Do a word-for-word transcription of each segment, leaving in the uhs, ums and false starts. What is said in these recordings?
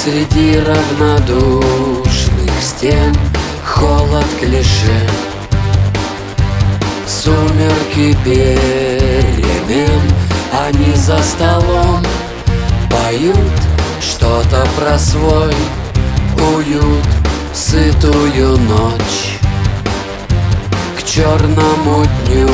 Среди равнодушных стен холод клише, сумерки перемен. Они за столом поют что-то про свой уют, сытую ночь к черному дню.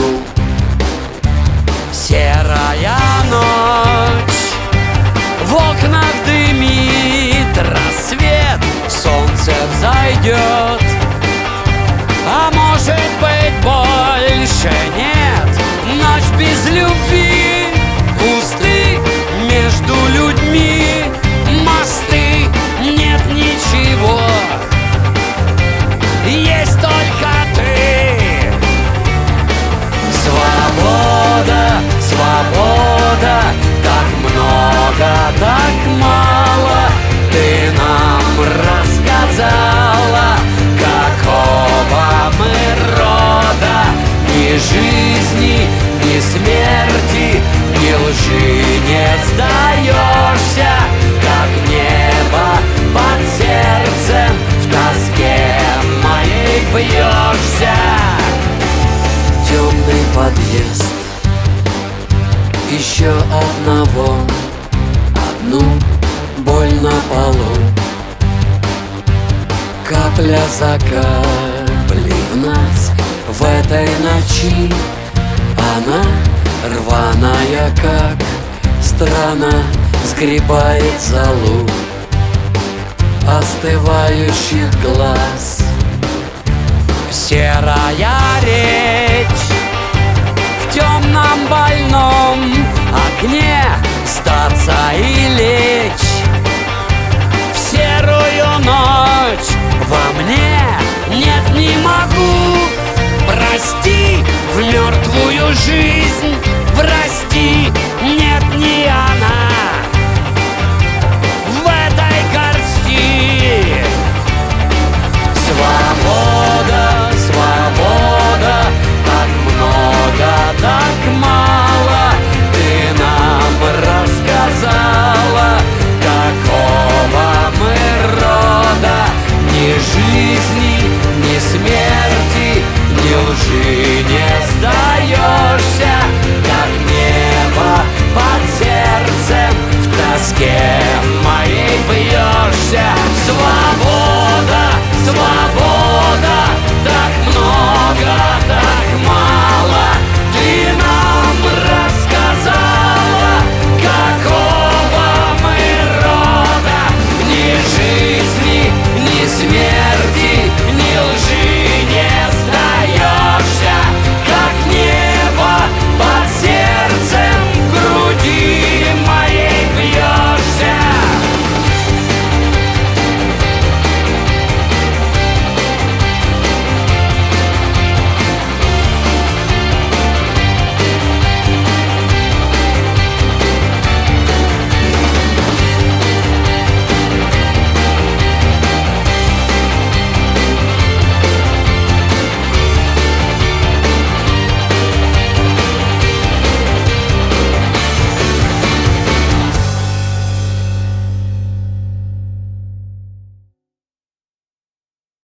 Серая ночь, в окнах дымит рассвет, солнце взойдет, а может быть больше нет. Ночь без любви, пусты между людьми мосты, нет ничего, есть только ты. Свобода, свобода, так много, так мало ты нам рассказала. Какого мы рода, ни жизни, ни смерти, ни лжи не сдаешься, как небо под сердцем в тоске моей бьешься. Темный подъезд еще одного, одну боль на полу. Капля за каплей в нас в этой ночи, она рваная, как страна, сгребает золу остывающих глаз. Серая речь в темном больном окне, сдаться и лечь в серую ночь. Во мне нет, не могу, прости, в мертвую жизнь прости, нет, не она в этой горсти. Свобода, свобода, так много, так мало ты нам рассказала. Какого мы рода, ни жизни, ни смерти, ни лжи не сдаешься, как небо под сердцем в тоске моей бьешься.